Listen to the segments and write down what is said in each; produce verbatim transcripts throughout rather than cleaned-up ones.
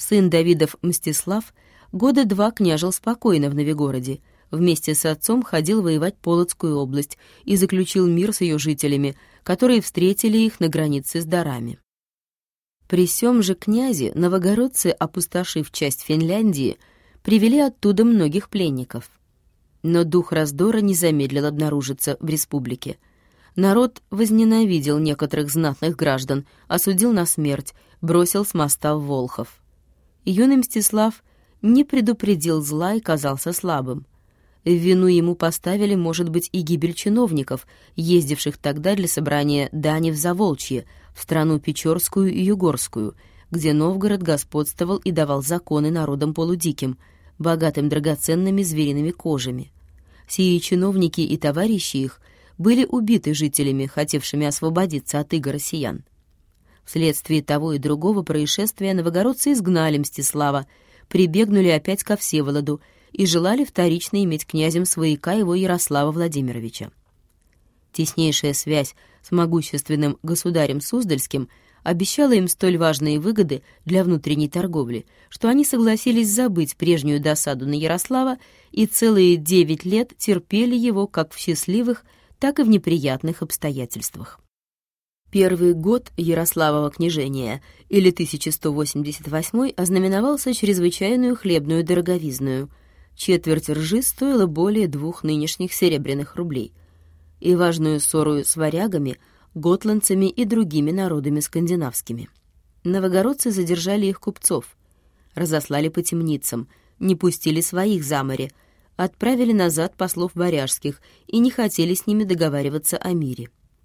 Сын Давидов Мстислав года два княжил спокойно в Новегороде, вместе с отцом ходил воевать Полоцкую область и заключил мир с ее жителями, которые встретили их на границе с дарами. При сём же князе новогородцы, опустошив часть Финляндии, привели оттуда многих пленников. Но дух раздора не замедлил обнаружиться в республике. Народ возненавидел некоторых знатных граждан, осудил на смерть, бросил с моста в Волхов. Юный Мстислав не предупредил зла и казался слабым. В вину ему поставили, может быть, и гибель чиновников, ездивших тогда для собрания дани в Заволчье, в страну Печорскую и Югорскую, где Новгород господствовал и давал законы народам полудиким, богатым драгоценными звериными кожами. Сии чиновники и товарищи их были убиты жителями, хотевшими освободиться от иго россиян. Вследствие того и другого происшествия новогородцы изгнали Мстислава, прибегнули опять ко Всеволоду и желали вторично иметь князем свояка его Ярослава Владимировича. Теснейшая связь с могущественным государем Суздальским обещала им столь важные выгоды для внутренней торговли, что они согласились забыть прежнюю досаду на Ярослава и целые девять лет терпели его как в счастливых, так и в неприятных обстоятельствах. Первый год Ярославова княжения, или тысяча сто восемьдесят восьмой, ознаменовался чрезвычайную хлебную дороговизную. Четверть ржи стоила более двух нынешних серебряных рублей, и важную ссору с варягами, готландцами и другими народами скандинавскими. Новогородцы задержали их купцов, разослали по темницам, не пустили своих за море, отправили назад послов варяжских и не хотели с ними договариваться о мире.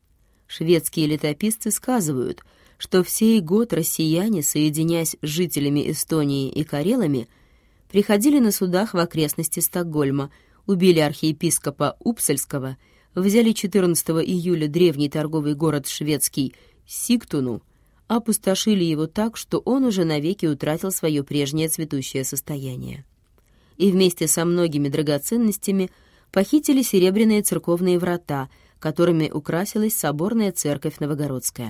Шведские летописцы сказывают, что в сей год россияне, соединяясь с жителями Эстонии и карелами, приходили на судах в окрестности Стокгольма, убили архиепископа Упсальского, взяли четырнадцатого июля древний торговый город шведский Сигтуну, опустошили его так, что он уже навеки утратил свое прежнее цветущее состояние. И вместе со многими драгоценностями похитили серебряные церковные врата, которыми украсилась соборная церковь Новогородская.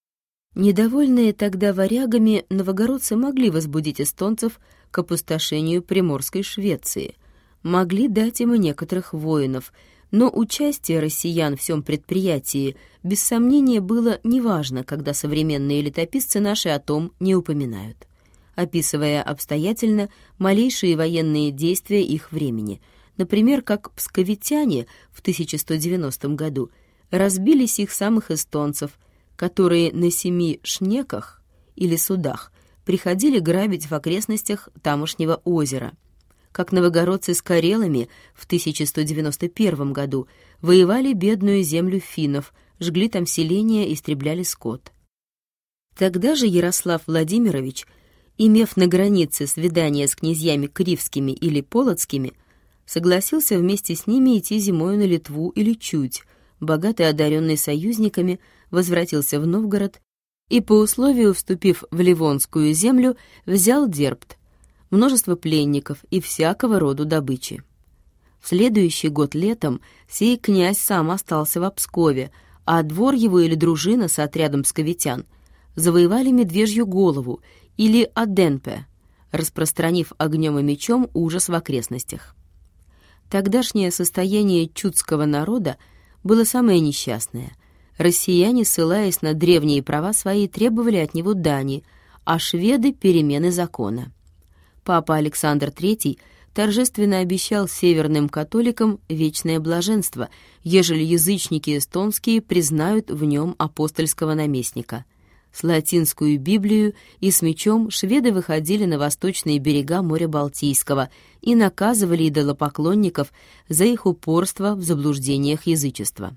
Недовольные тогда варягами, новогородцы могли возбудить эстонцев к опустошению Приморской Швеции, могли дать им и некоторых воинов, но участие россиян в всем предприятии без сомнения было неважно, когда современные летописцы наши о том не упоминают, описывая обстоятельно малейшие военные действия их времени, например, как псковитяне в тысяча сто девяностом году разбили сих самых эстонцев, которые на семи шнеках или судах приходили грабить в окрестностях тамошнего озера, как новогородцы с карелами в тысяча сто девяносто первом году воевали бедную землю финнов, жгли там селения, истребляли скот. Тогда же Ярослав Владимирович, имев на границе свидания с князьями кривскими или полоцкими, согласился вместе с ними идти зимою на Литву или Чуть, богатый одаренный союзниками, возвратился в Новгород и, по условию вступив в Ливонскую землю, взял Дербт, множество пленников и всякого роду добычи. В следующий год летом сей князь сам остался в Пскове, а двор его или дружина с отрядом псковитян завоевали Медвежью голову или Аденпе, распространив огнем и мечом ужас в окрестностях. Тогдашнее состояние чудского народа было самое несчастное. Россияне, ссылаясь на древние права свои, требовали от него дани, а шведы — перемены закона. Папа Александр Третий торжественно обещал северным католикам вечное блаженство, ежели язычники эстонские признают в нем апостольского наместника. С латинскую Библию и с мечом шведы выходили на восточные берега моря Балтийского и наказывали идолопоклонников за их упорство в заблуждениях язычества.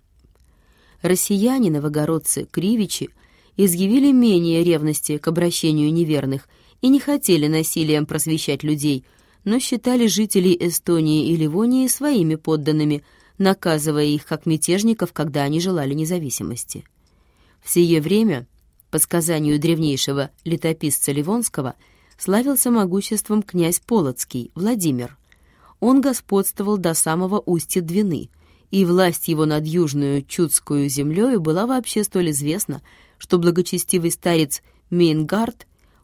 Россияне, новогородцы, кривичи изъявили менее ревности к обращению неверных и не хотели насилием просвещать людей, но считали жителей Эстонии и Ливонии своими подданными, наказывая их как мятежников, когда они желали независимости. В сие время, по сказанию древнейшего летописца Ливонского, славился могуществом князь Полоцкий, Владимир. Он господствовал до самого устья Двины, и власть его над южную Чудскую землею была вообще столь известна, что благочестивый старец Мейнгард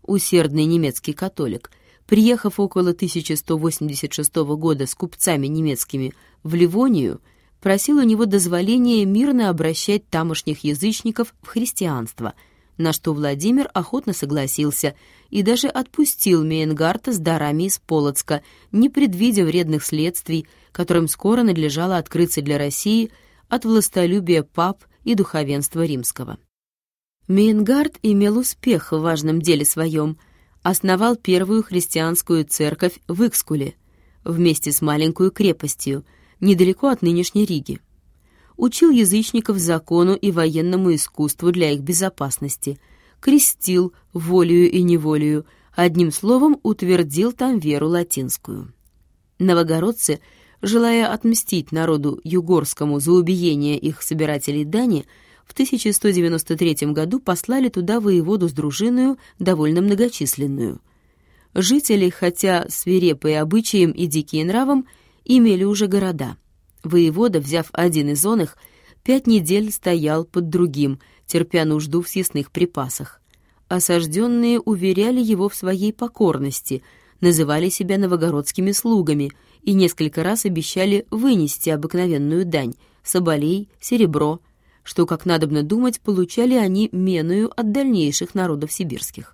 усердный немецкий католик, приехав около тысяча сто восемьдесят шестого года с купцами немецкими в Ливонию, просил у него дозволения мирно обращать тамошних язычников в христианство, на что Владимир охотно согласился и даже отпустил Мейнгарта с дарами из Полоцка, не предвидя вредных следствий, которым скоро надлежало открыться для России от властолюбия пап и духовенства римского. Мейнгарт имел успех в важном деле своем, основал первую христианскую церковь в Икскуле, вместе с маленькой крепостью, недалеко от нынешней Риги. Учил язычников закону и военному искусству для их безопасности, крестил волею и неволею, одним словом утвердил там веру латинскую. Новогородцы, желая отмстить народу югорскому за убиение их собирателей дани, в тысяча сто девяносто третьем году послали туда воеводу с дружиною, довольно многочисленную. Жители, хотя свирепые обычаем и дикие нравом, имели уже города. Воевода, взяв один из оных, пять недель стоял под другим, терпя нужду в съестных припасах. Осажденные уверяли его в своей покорности, называли себя новогородскими слугами и несколько раз обещали вынести обыкновенную дань — соболей, серебро, что, как надобно думать, получали они меною от дальнейших народов сибирских.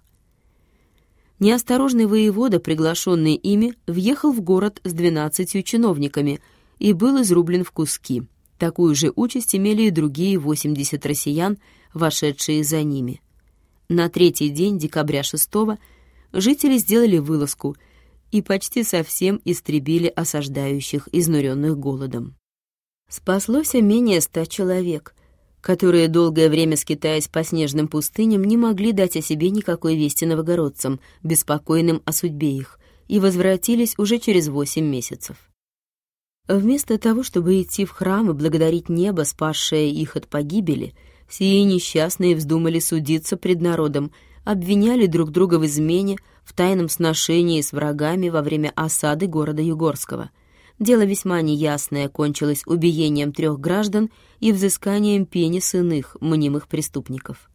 Неосторожный воевода, приглашенный ими, въехал в город с двенадцатью чиновниками и был изрублен в куски. Такую же участь имели и другие восемьдесят россиян, вошедшие за ними. На третий день, декабря шестого, жители сделали вылазку и почти совсем истребили осаждающих, изнуренных голодом. Спаслося менее ста человек, которые, долгое время скитаясь по снежным пустыням, не могли дать о себе никакой вести новогородцам, беспокойным о судьбе их, и возвратились уже через восемь месяцев. Вместо того, чтобы идти в храм и благодарить небо, спасшее их от погибели, сии несчастные вздумали судиться пред народом, обвиняли друг друга в измене, в тайном сношении с врагами во время осады города Югорского. Дело весьма неясное кончилось убиением трех граждан и взысканием пени с иных мнимых преступников.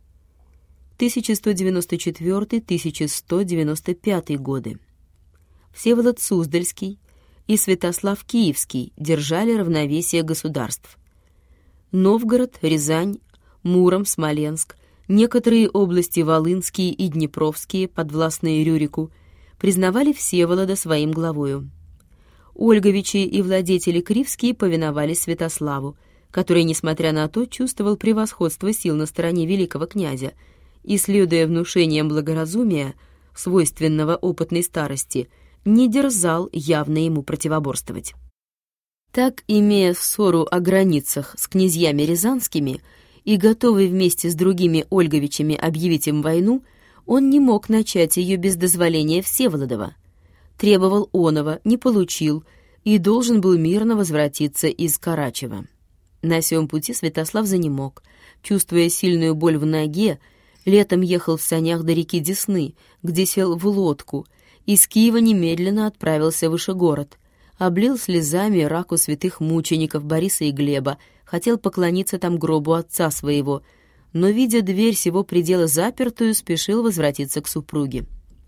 тысяча сто девяносто четвёртый — тысяча сто девяносто пятый годы. Всеволод Суздальский и Святослав Киевский держали равновесие государств. Новгород, Рязань, Муром, Смоленск, некоторые области Волынские и Днепровские, подвластные Рюрику, признавали Всеволода своим главою. Ольговичи и владетели Кривские повиновались Святославу, который, несмотря на то, чувствовал превосходство сил на стороне великого князя и, следуя внушениям благоразумия, свойственного опытной старости, не дерзал явно ему противоборствовать. Так, имея ссору о границах с князьями рязанскими и готовый вместе с другими Ольговичами объявить им войну, он не мог начать ее без дозволения Всеволодова. Требовал оного, не получил и должен был мирно возвратиться из Карачева. На сём пути Святослав занемог, чувствуя сильную боль в ноге, летом ехал в санях до реки Десны, где сел в лодку, из Киева немедленно отправился в Вышегород, облил слезами раку святых мучеников Бориса и Глеба, хотел поклониться там гробу отца своего, но, видя дверь сего предела запертую, спешил возвратиться к супруге.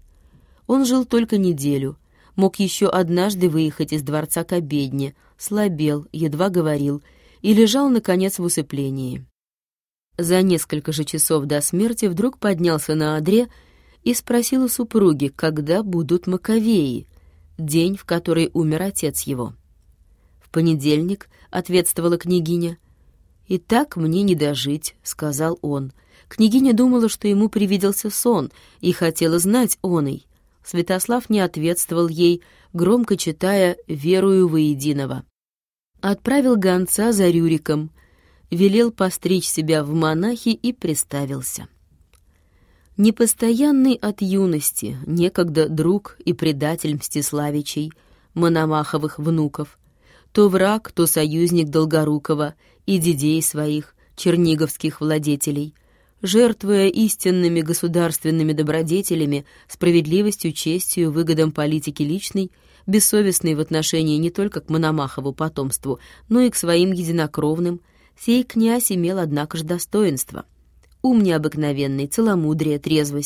Он жил только неделю, мог еще однажды выехать из дворца к обедне, слабел, едва говорил и лежал, наконец, в усыплении. За несколько же часов до смерти вдруг поднялся на одре и спросил у супруги, когда будут Маковеи, день, в который умер отец его. «В понедельник», — ответствовала княгиня. «И так мне не дожить», — сказал он. Княгиня думала, что ему привиделся сон, и хотела знать оный. Святослав не ответствовал ей, громко читая «Верую воединого». Отправил гонца за Рюриком, велел постричь себя в монахи и приставился. Непостоянный от юности, некогда друг и предатель Мстиславичей, Мономаховых внуков, то враг, то союзник Долгорукова и дедей своих, черниговских владетелей, жертвуя истинными государственными добродетелями, справедливостью, честью, выгодам политики личной, бессовестный в отношении не только к Мономахову потомству, но и к своим единокровным, сей князь имел, однако же, достоинство. Ум необыкновенный, целомудрие, трезвость,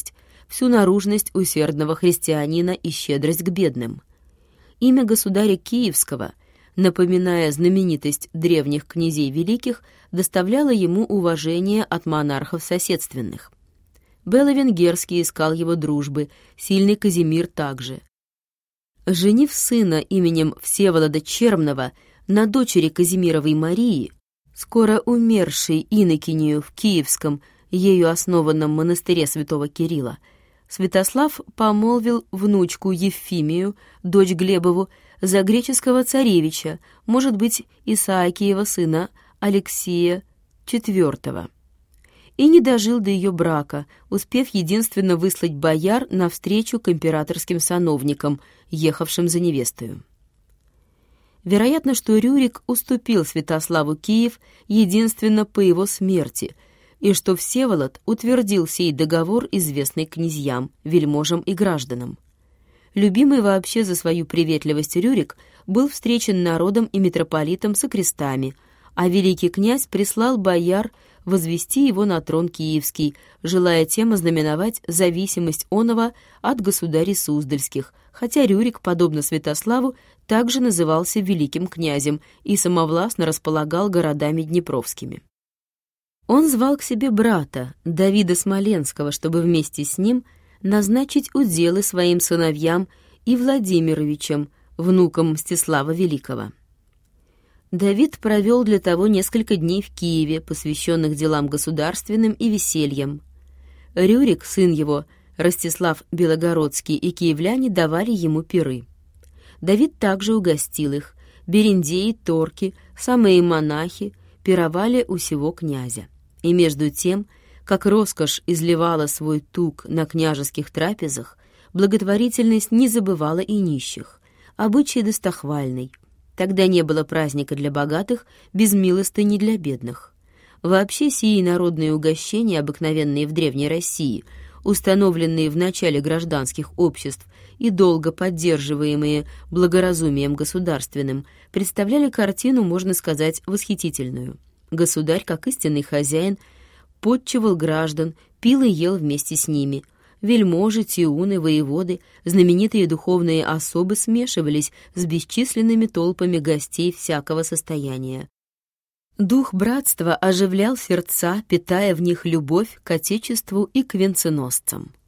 всю наружность усердного христианина и щедрость к бедным. Имя государя Киевского, напоминая знаменитость древних князей великих, доставляло ему уважение от монархов соседственных. Бела Венгерский искал его дружбы, сильный Казимир также. Женив сына именем Всеволода Чермного на дочери Казимировой Марии, скоро умершей инокинею в Киевском, ею основанном монастыре святого Кирилла, Святослав помолвил внучку Евфимию, дочь Глебову, за греческого царевича, может быть, Исаакиева сына Алексия четвёртого, и не дожил до ее брака, успев единственно выслать бояр навстречу к императорским сановникам, ехавшим за невестою. Вероятно, что Рюрик уступил Святославу Киев единственно по его смерти, и что Всеволод утвердил сей договор, известный князьям, вельможам и гражданам. Любимый вообще за свою приветливость Рюрик был встречен народом и митрополитом со крестами, а великий князь прислал бояр возвести его на трон киевский, желая тем ознаменовать зависимость оного от государей Суздальских, хотя Рюрик, подобно Святославу, также назывался великим князем и самовластно располагал городами днепровскими. Он звал к себе брата, Давида Смоленского, чтобы вместе с ним назначить уделы своим сыновьям и Владимировичам, внукам Мстислава Великого. Давид провел для того несколько дней в Киеве, посвященных делам государственным и весельям. Рюрик, сын его, Ростислав Белогородский и киевляне давали ему пиры. Давид также угостил их. Берендеи, торки, самые монахи пировали у сего князя. И между тем, как роскошь изливала свой тук на княжеских трапезах, благотворительность не забывала и нищих, обычай достохвальный. Тогда не было праздника для богатых, без милостыни для бедных. Вообще сии народные угощения, обыкновенные в Древней России, установленные в начале гражданских обществ и долго поддерживаемые благоразумием государственным, представляли картину, можно сказать, восхитительную. Государь, как истинный хозяин, подчивал граждан, пил и ел вместе с ними. Вельможи, тиуны, воеводы, знаменитые духовные особы смешивались с бесчисленными толпами гостей всякого состояния. Дух братства оживлял сердца, питая в них любовь к отечеству и к венценосцам.